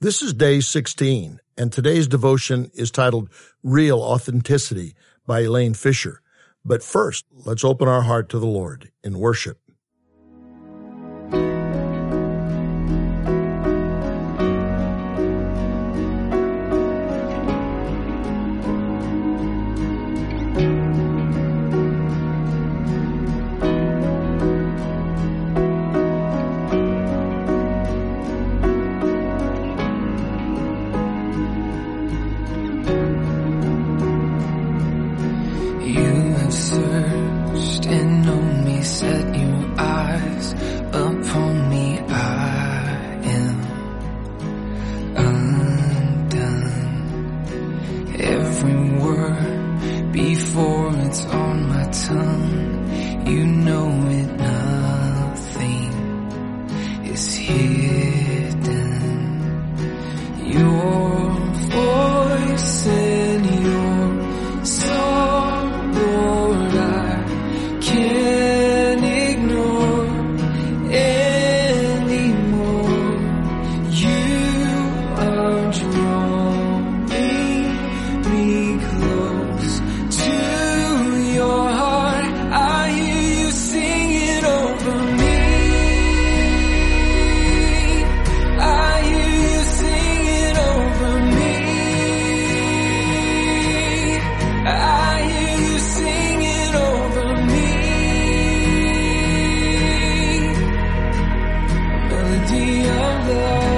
This is day 16, and today's devotion is titled Real Authenticity by Elaine Fisher. But first, let's open our heart to the Lord in worship. Searched and known me, set your eyes upon me. I am undone. Every word before it's on my tongue, you know it, nothing is hidden. Your voice and your song, Lord, I can't ignore anymore. You are drawing me close to your heart. I hear you sing it over me. I hear you sing it over me. I hear you sing it over me. Melody of love.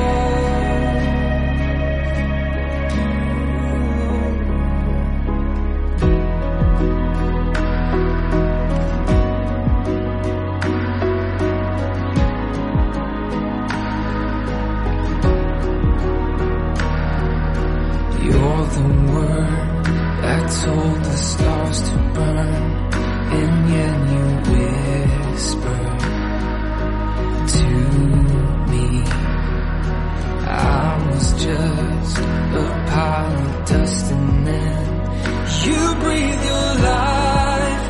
You're the word that told the stars to burn, and yet you whisper to me. I was just a pile of dust, and then you breathe your life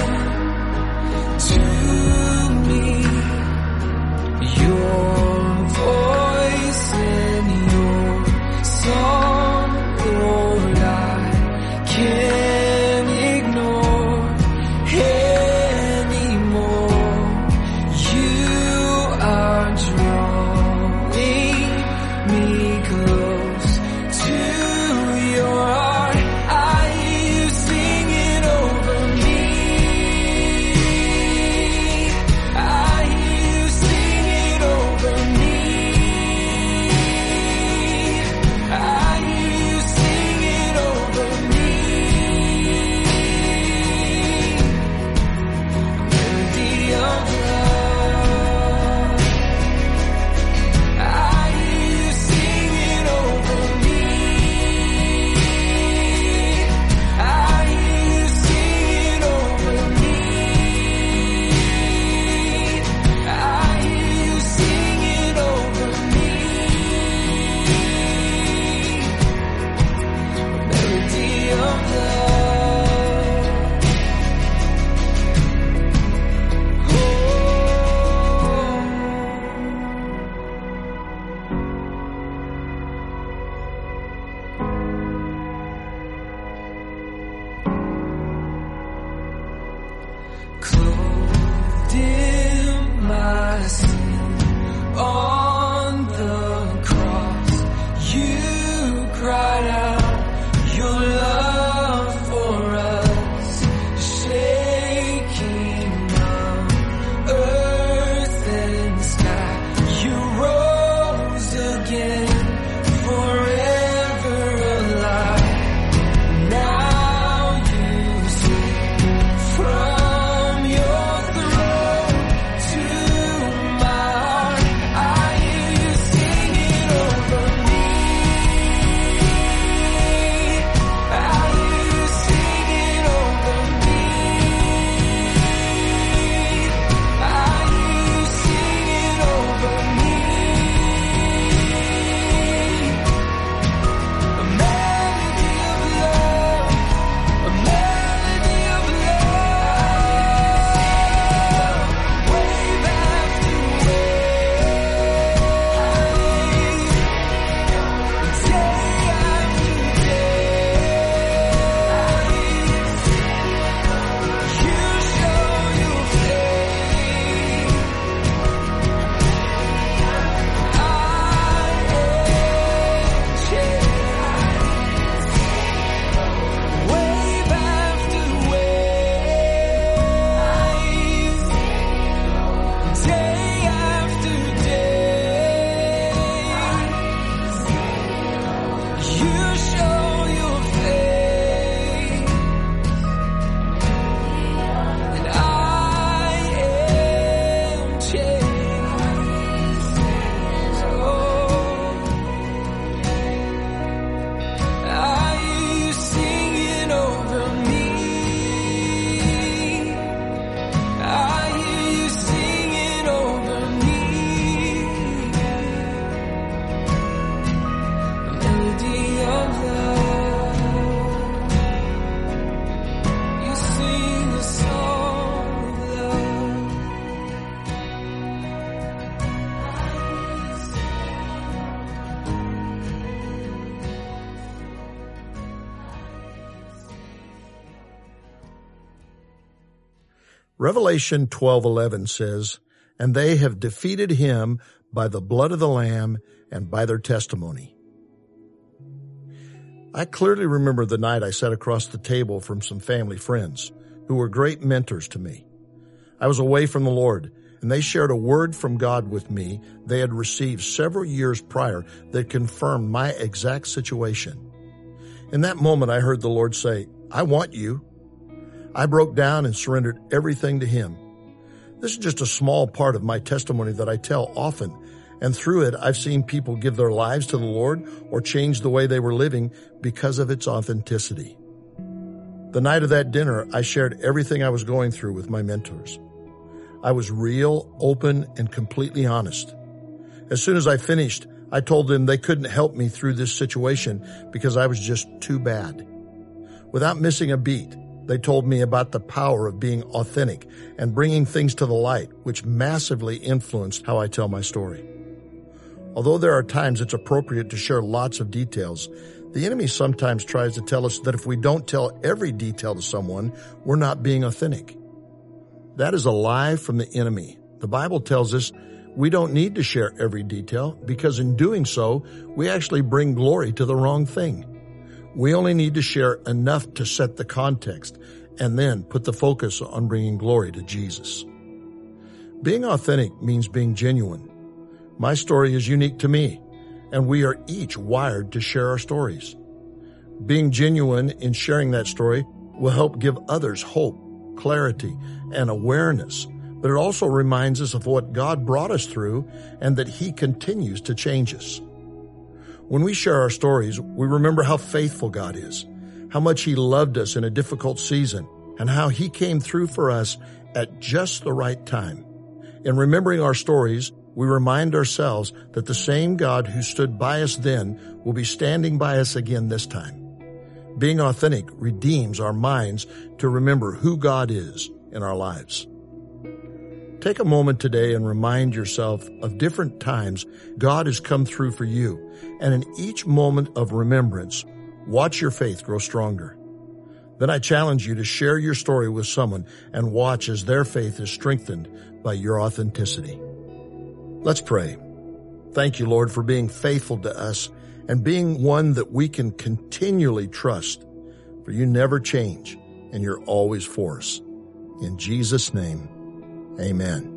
into me. Your voice and your song, Lord, I can't ignore anymore. You are drawing me close to your heart. I hear you sing it over me. I hear you sing it over me. I hear you sing it over me. Melody of love. I hear you sing it over me. I hear you sing it over me. I hear you sing it over me. Melody of love. Clothed in my sin on the cross, you cried out your love for us, shaking of earth and sky. You rose again, forever alive. Now you sing from your throne to my heart. I hear you sing it over me. I hear you sing it over me. I hear you sing it over me. Revelation 12:11 says, "And they have defeated him by the blood of the Lamb and by their testimony." I clearly remember the night I sat across the table from some family friends who were great mentors to me. I was away from the Lord, and they shared a word from God with me they had received several years prior that confirmed my exact situation. In that moment, I heard the Lord say, "I want you." I broke down and surrendered everything to Him. This is just a small part of my testimony that I tell often, and through it, I've seen people give their lives to the Lord or change the way they were living because of its authenticity. The night of that dinner, I shared everything I was going through with my mentors. I was real, open, and completely honest. As soon as I finished, I told them they couldn't help me through this situation because I was just too bad. Without missing a beat, they told me about the power of being authentic and bringing things to the light, which massively influenced how I tell my story. Although there are times it's appropriate to share lots of details, the enemy sometimes tries to tell us that if we don't tell every detail to someone, we're not being authentic. That is a lie from the enemy. The Bible tells us we don't need to share every detail because in doing so, we actually bring glory to the wrong thing. We only need to share enough to set the context and then put the focus on bringing glory to Jesus. Being authentic means being genuine. My story is unique to me, and we are each wired to share our stories. Being genuine in sharing that story will help give others hope, clarity, and awareness, but it also reminds us of what God brought us through and that He continues to change us. When we share our stories, we remember how faithful God is, how much He loved us in a difficult season, and how He came through for us at just the right time. In remembering our stories, we remind ourselves that the same God who stood by us then will be standing by us again this time. Being authentic redeems our minds to remember who God is in our lives. Take a moment today and remind yourself of different times God has come through for you, and in each moment of remembrance, watch your faith grow stronger. Then I challenge you to share your story with someone and watch as their faith is strengthened by your authenticity. Let's pray. Thank you, Lord, for being faithful to us and being one that we can continually trust, for you never change and you're always for us. In Jesus' name, amen.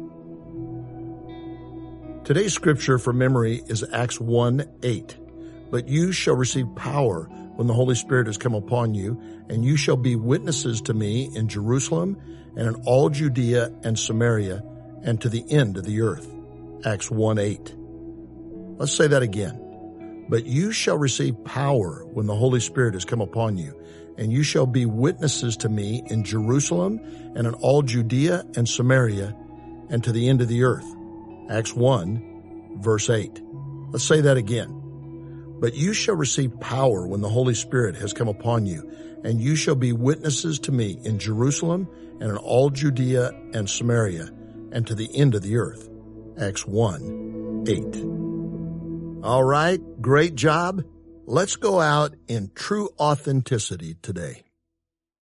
Today's scripture for memory is Acts 1:8. But you shall receive power when the Holy Spirit has come upon you, and you shall be witnesses to me in Jerusalem and in all Judea and Samaria and to the end of the earth. Acts 1:8. Let's say that again. But you shall receive power when the Holy Spirit has come upon you, and you shall be witnesses to me in Jerusalem and in all Judea and Samaria and to the end of the earth. Acts 1, verse 8. Let's say that again. But you shall receive power when the Holy Spirit has come upon you, and you shall be witnesses to me in Jerusalem and in all Judea and Samaria and to the end of the earth. Acts 1:8. All right, great job. Let's go out in true authenticity today.